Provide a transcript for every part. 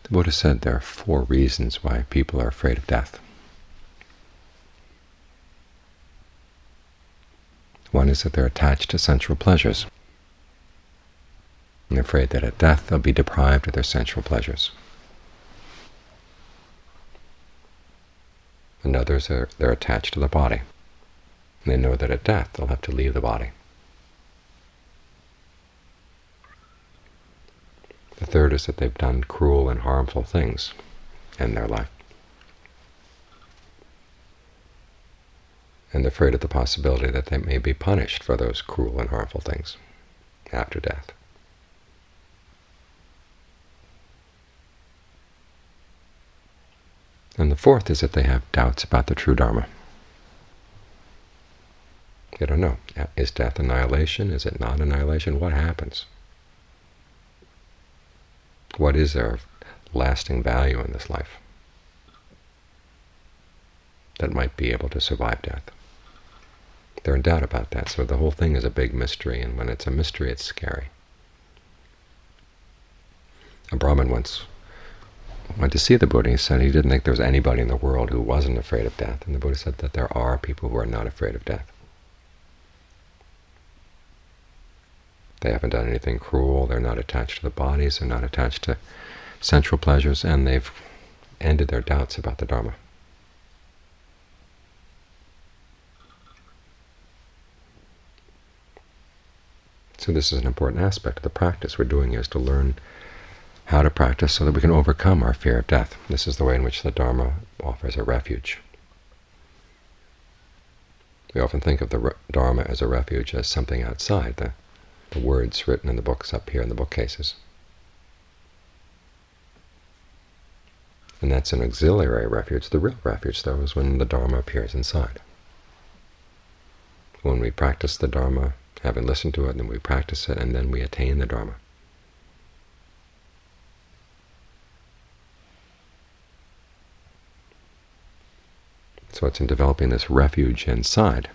The Buddha said there are 4 reasons why people are afraid of death. One is that they're attached to sensual pleasures. And they're afraid that at death they'll be deprived of their sensual pleasures. And others they're attached to the body. And they know that at death they'll have to leave the body. The third is that they've done cruel and harmful things in their life. And they're afraid of the possibility that they may be punished for those cruel and harmful things after death. And the fourth is that they have doubts about the true Dharma. They don't know. Is death annihilation? Is it not annihilation? What happens? What is there of lasting value in this life that might be able to survive death? They're in doubt about that, so the whole thing is a big mystery, and when it's a mystery, it's scary. A Brahmin once went to see the Buddha. He said he didn't think there was anybody in the world who wasn't afraid of death, and the Buddha said that there are people who are not afraid of death. They haven't done anything cruel, they're not attached to the bodies, they're not attached to sensual pleasures, and they've ended their doubts about the Dharma. So this is an important aspect of the practice we're doing, is to learn how to practice so that we can overcome our fear of death. This is the way in which the Dharma offers a refuge. We often think of the Dharma as a refuge as something outside, the words written in the books up here in the bookcases. And that's an auxiliary refuge. The real refuge, though, is when the Dharma appears inside. When we practice the Dharma, having listened to it, and then we practice it, and then we attain the Dharma. So it's in developing this refuge inside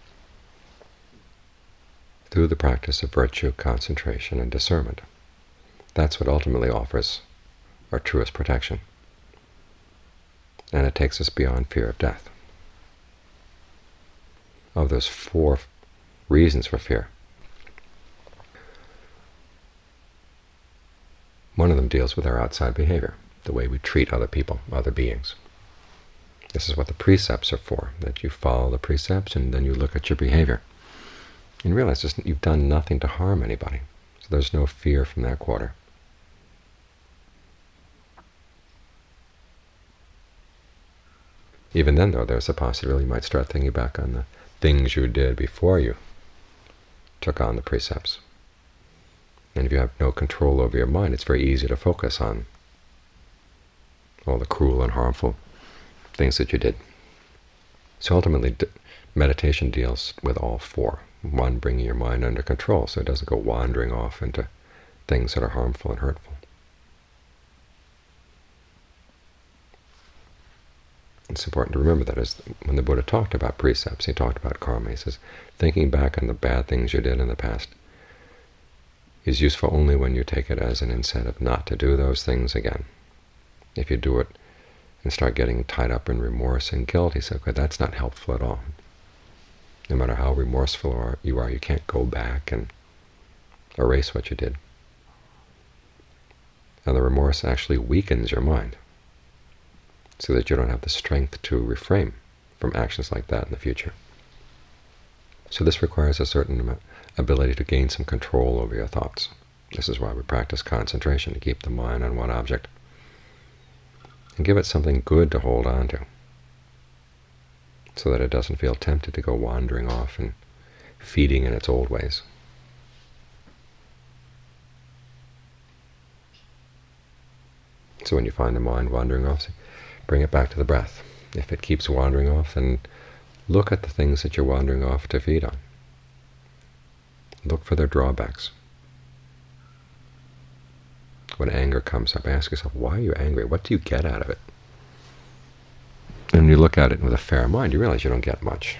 through the practice of virtue, concentration, and discernment. That's what ultimately offers our truest protection. And it takes us beyond fear of death. Of those 4 reasons for fear, one of them deals with our outside behavior, the way we treat other people, other beings. This is what the precepts are for, that you follow the precepts and then you look at your behavior. And realize you've done nothing to harm anybody, so there's no fear from that quarter. Even then, though, there's a possibility you might start thinking back on the things you did before you took on the precepts. And if you have no control over your mind, it's very easy to focus on all the cruel and harmful things that you did. So ultimately, meditation deals with all 4. One, bringing your mind under control so it doesn't go wandering off into things that are harmful and hurtful. It's important to remember that as when the Buddha talked about precepts, he talked about karma. He says, thinking back on the bad things you did in the past is useful only when you take it as an incentive not to do those things again. If you do it and start getting tied up in remorse and guilt, he said, okay, that's not helpful at all. No matter how remorseful you are, you can't go back and erase what you did. And the remorse actually weakens your mind, so that you don't have the strength to refrain from actions like that in the future. So this requires a certain ability to gain some control over your thoughts. This is why we practice concentration, to keep the mind on one object and give it something good to hold on to, so that it doesn't feel tempted to go wandering off and feeding in its old ways. So when you find the mind wandering off, bring it back to the breath. If it keeps wandering off, then look at the things that you're wandering off to feed on. Look for their drawbacks. When anger comes up, ask yourself, why are you angry? What do you get out of it? And you look at it with a fair mind, you realize you don't get much.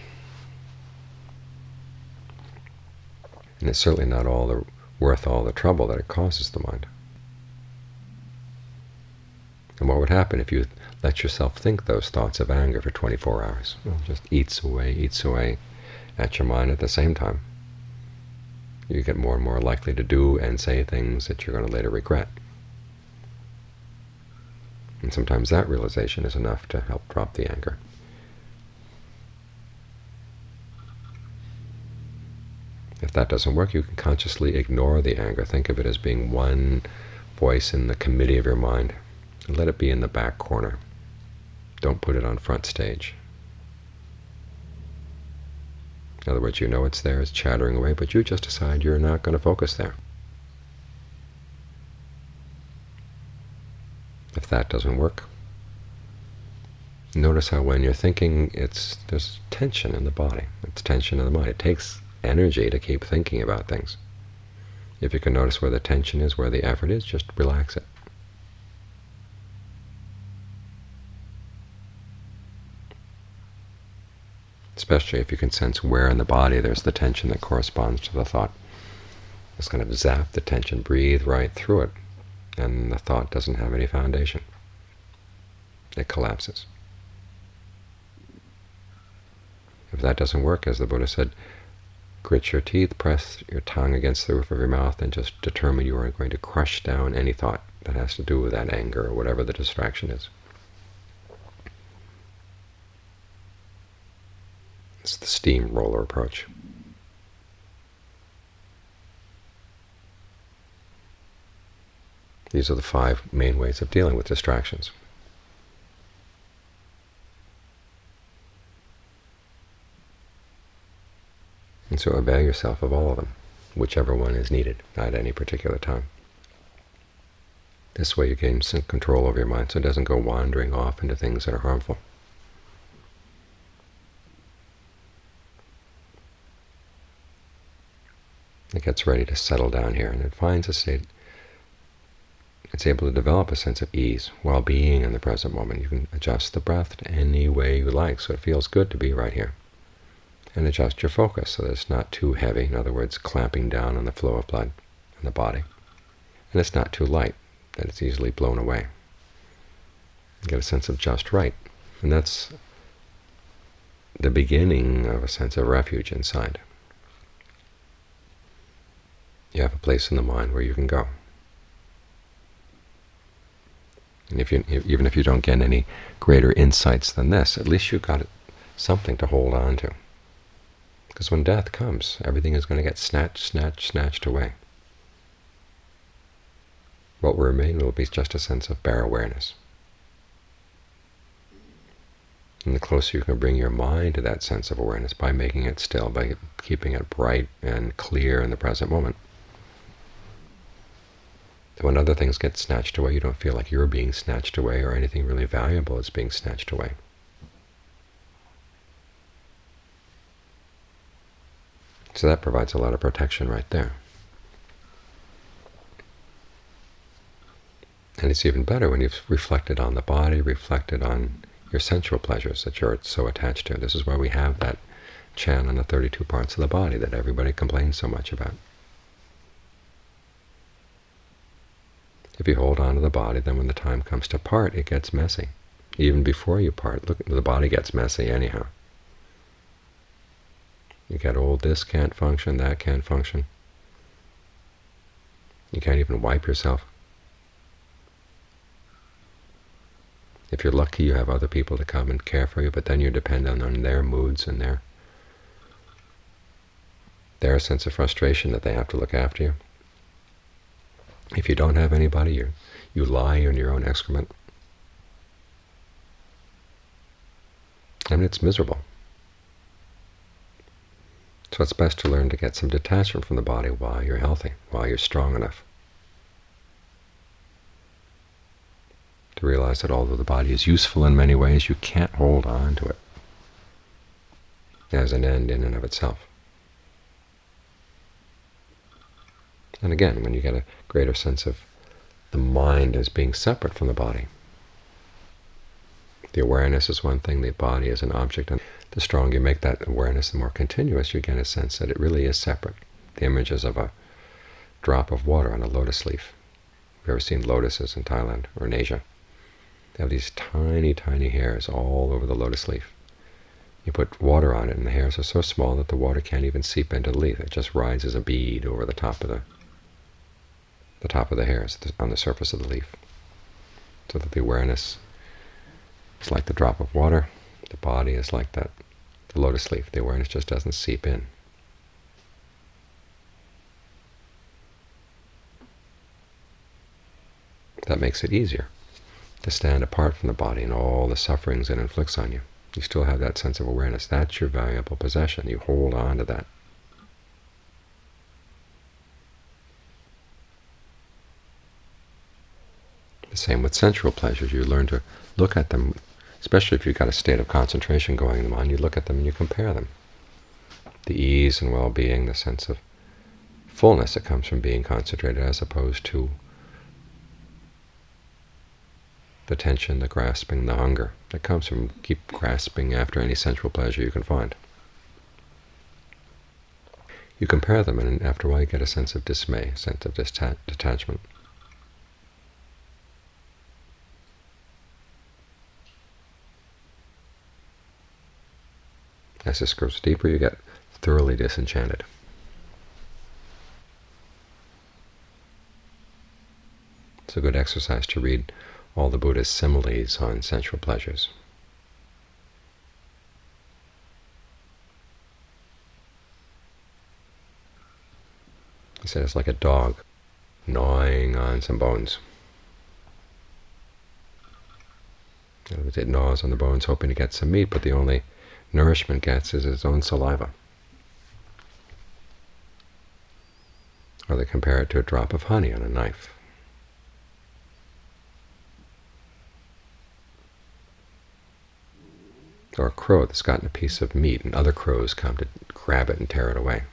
And it's certainly not worth all the trouble that it causes the mind. And what would happen if you let yourself think those thoughts of anger for 24 hours? Well, it just eats away at your mind at the same time. You get more and more likely to do and say things that you're going to later regret. And sometimes that realization is enough to help drop the anger. If that doesn't work, you can consciously ignore the anger. Think of it as being one voice in the committee of your mind, and let it be in the back corner. Don't put it on front stage. In other words, you know it's there, it's chattering away, but you just decide you're not going to focus there. If that doesn't work, notice how when you're thinking, there's tension in the body, it's tension in the mind. It takes energy to keep thinking about things. If you can notice where the tension is, where the effort is, just relax it. Especially if you can sense where in the body there's the tension that corresponds to the thought. Just kind of zap the tension, breathe right through it, and the thought doesn't have any foundation. It collapses. If that doesn't work, as the Buddha said, grit your teeth, press your tongue against the roof of your mouth, and just determine you are going to crush down any thought that has to do with that anger or whatever the distraction is. It's the steamroller approach. These are the 5 main ways of dealing with distractions. And so avail yourself of all of them, whichever one is needed at any particular time. This way you gain some control over your mind so it doesn't go wandering off into things that are harmful. It gets ready to settle down here, and it finds a state. It's able to develop a sense of ease while being in the present moment. You can adjust the breath to any way you like, so it feels good to be right here. And adjust your focus so that it's not too heavy, in other words, clamping down on the flow of blood in the body. And it's not too light, that it's easily blown away. You get a sense of just right. And that's the beginning of a sense of refuge inside. You have a place in the mind where you can go. And even if you don't get any greater insights than this, at least you've got something to hold on to. Because when death comes, everything is going to get snatched away. What will remain will be just a sense of bare awareness. And the closer you can bring your mind to that sense of awareness by making it still, by keeping it bright and clear in the present moment, when other things get snatched away, you don't feel like you're being snatched away or anything really valuable is being snatched away. So that provides a lot of protection right there. And it's even better when you've reflected on the body, reflected on your sensual pleasures that you're so attached to. This is why we have that chant on the 32 parts of the body that everybody complains so much about. If you hold on to the body, then when the time comes to part, it gets messy. Even before you part, look, the body gets messy anyhow. You get old, this can't function, that can't function. You can't even wipe yourself. If you're lucky, you have other people to come and care for you, but then you're dependent on their moods and their sense of frustration that they have to look after you. If you don't have anybody, you lie in your own excrement. I mean, it's miserable. So it's best to learn to get some detachment from the body while you're healthy, while you're strong enough. To realize that although the body is useful in many ways, you can't hold on to it as an end in and of itself. And again, when you get a greater sense of the mind as being separate from the body, the awareness is one thing, the body is an object, and the stronger you make that awareness, the more continuous you get a sense that it really is separate. The image is of a drop of water on a lotus leaf. Have you ever seen lotuses in Thailand or in Asia? They have these tiny, tiny hairs all over the lotus leaf. You put water on it, and the hairs are so small that the water can't even seep into the leaf. It just rides as a bead over the top of the hairs on the surface of the leaf, so that the awareness is like the drop of water. The body is like the lotus leaf. The awareness just doesn't seep in. That makes it easier to stand apart from the body and all the sufferings it inflicts on you. You still have that sense of awareness. That's your valuable possession. You hold on to that. The same with sensual pleasures. You learn to look at them, especially if you've got a state of concentration going in the mind. You look at them and you compare them. The ease and well-being, the sense of fullness that comes from being concentrated, as opposed to the tension, the grasping, the hunger that comes from keep grasping after any sensual pleasure you can find. You compare them, and after a while you get a sense of dismay, a sense of detachment. As this goes deeper, you get thoroughly disenchanted. It's a good exercise to read all the Buddha's similes on sensual pleasures. He said it's like a dog gnawing on some bones. It gnaws on the bones hoping to get some meat, but the only nourishment it gets is its own saliva. Or they compare it to a drop of honey on a knife. Or a crow that's gotten a piece of meat, and other crows come to grab it and tear it away.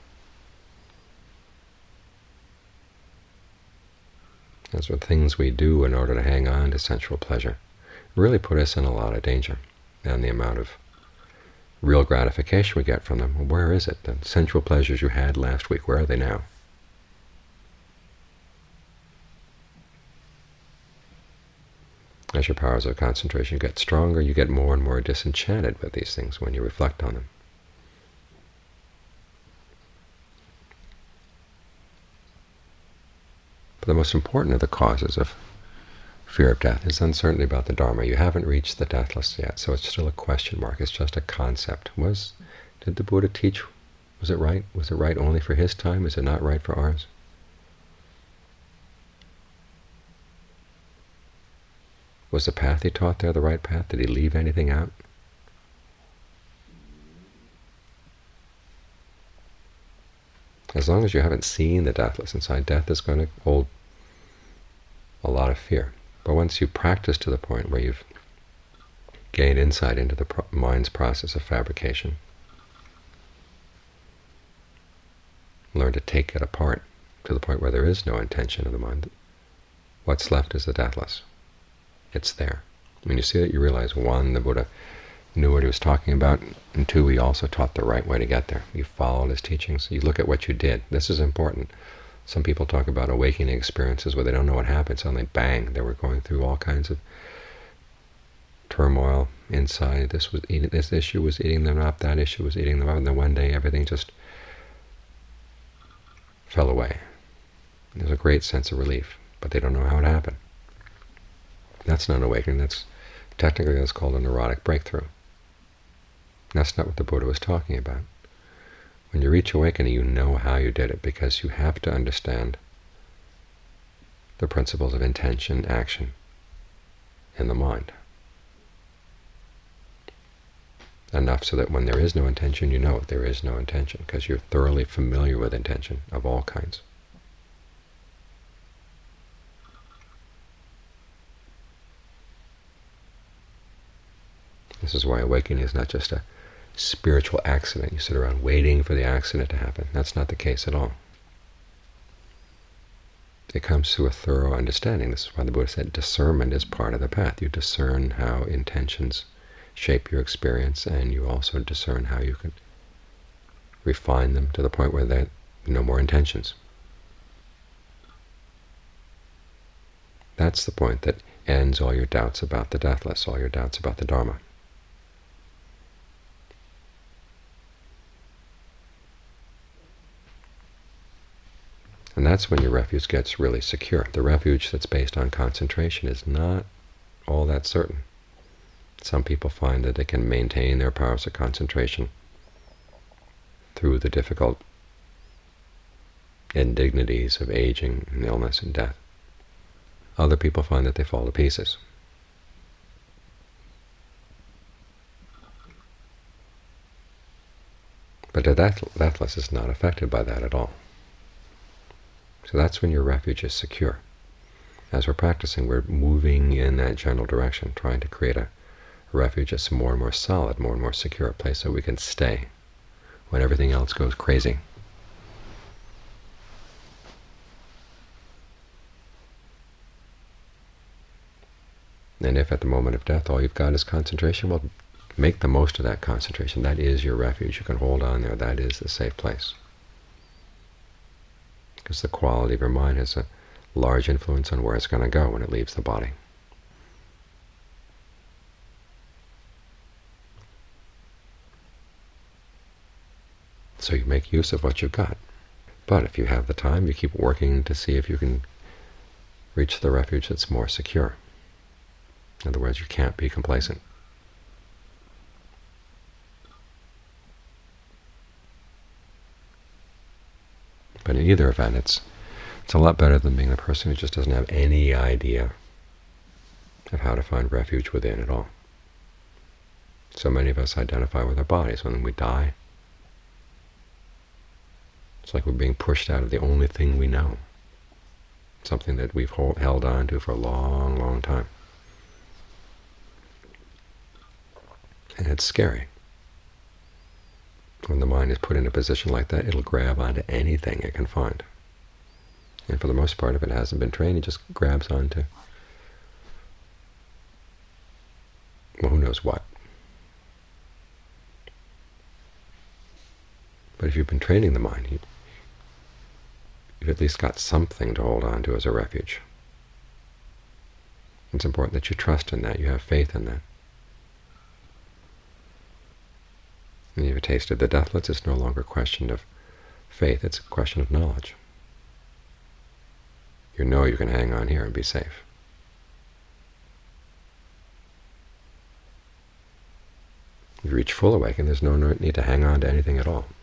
Those are things we do in order to hang on to sensual pleasure. Really put us in a lot of danger. And the amount of real gratification we get from them, well, where is it? The sensual pleasures you had last week, where are they now? As your powers of concentration get stronger, you get more and more disenchanted with these things when you reflect on them. But the most important of the causes of fear of death is uncertainty about the Dharma. You haven't reached the deathless yet, so it's still a question mark. It's just a concept. Did the Buddha teach? Was it right? Was it right only for his time? Is it not right for ours? Was the path he taught there the right path? Did he leave anything out? As long as you haven't seen the deathless inside, death is going to hold a lot of fear. But once you practice to the point where you've gained insight into the mind's process of fabrication, learn to take it apart to the point where there is no intention of the mind, what's left is the deathless. It's there. When you see it, you realize, one, the Buddha knew what he was talking about, and two, he also taught the right way to get there. You followed his teachings. You look at what you did. This is important. Some people talk about awakening experiences where they don't know what happened. Suddenly, bang, they were going through all kinds of turmoil inside. This issue was eating them up, that issue was eating them up, and then one day everything just fell away. And there's a great sense of relief, but they don't know how it happened. That's not an awakening. Technically that's called a neurotic breakthrough. That's not what the Buddha was talking about. When you reach awakening, you know how you did it, because you have to understand the principles of intention, action, in the mind. Enough so that when there is no intention, you know there is no intention, because you're thoroughly familiar with intention of all kinds. This is why awakening is not just a spiritual accident. You sit around waiting for the accident to happen. That's not the case at all. It comes through a thorough understanding. This is why the Buddha said discernment is part of the path. You discern how intentions shape your experience, and you also discern how you can refine them to the point where there are no more intentions. That's the point, that ends all your doubts about the deathless, all your doubts about the Dharma. And that's when your refuge gets really secure. The refuge that's based on concentration is not all that certain. Some people find that they can maintain their powers of concentration through the difficult indignities of aging and illness and death. Other people find that they fall to pieces. But the deathless is not affected by that at all. So that's when your refuge is secure. As we're practicing, we're moving in that general direction, trying to create a refuge that's more and more solid, more and more secure, a place that we can stay when everything else goes crazy. And if at the moment of death all you've got is concentration, well, make the most of that concentration. That is your refuge. You can hold on there. That is the safe place. Because the quality of your mind has a large influence on where it's going to go when it leaves the body. So you make use of what you've got. But if you have the time, you keep working to see if you can reach the refuge that's more secure. In other words, you can't be complacent. But in either event, it's a lot better than being the person who just doesn't have any idea of how to find refuge within at all. So many of us identify with our bodies. When we die, it's like we're being pushed out of the only thing we know, something that we've held on to for a long, long time. And it's scary. When the mind is put in a position like that, it'll grab onto anything it can find. And for the most part, if it hasn't been trained, it just grabs onto, well, who knows what. But if you've been training the mind, you've at least got something to hold on to as a refuge. It's important that you trust in that, you have faith in that. And you've tasted the deathless, it's no longer a question of faith, it's a question of knowledge. You know you can hang on here and be safe. If you reach full awakening, there's no need to hang on to anything at all.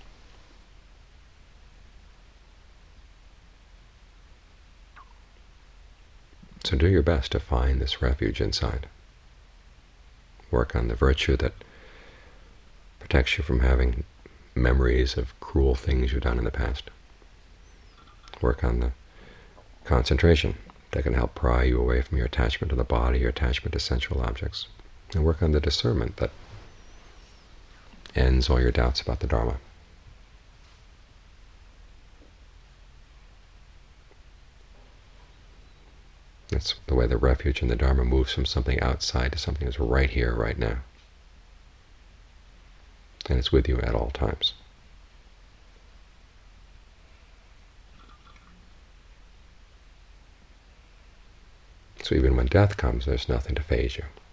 So do your best to find this refuge inside. Work on the virtue that protects you from having memories of cruel things you've done in the past. Work on the concentration that can help pry you away from your attachment to the body, your attachment to sensual objects. And work on the discernment that ends all your doubts about the Dharma. That's the way the refuge in the Dharma moves from something outside to something that's right here, right now. And it's with you at all times. So even when death comes, there's nothing to faze you.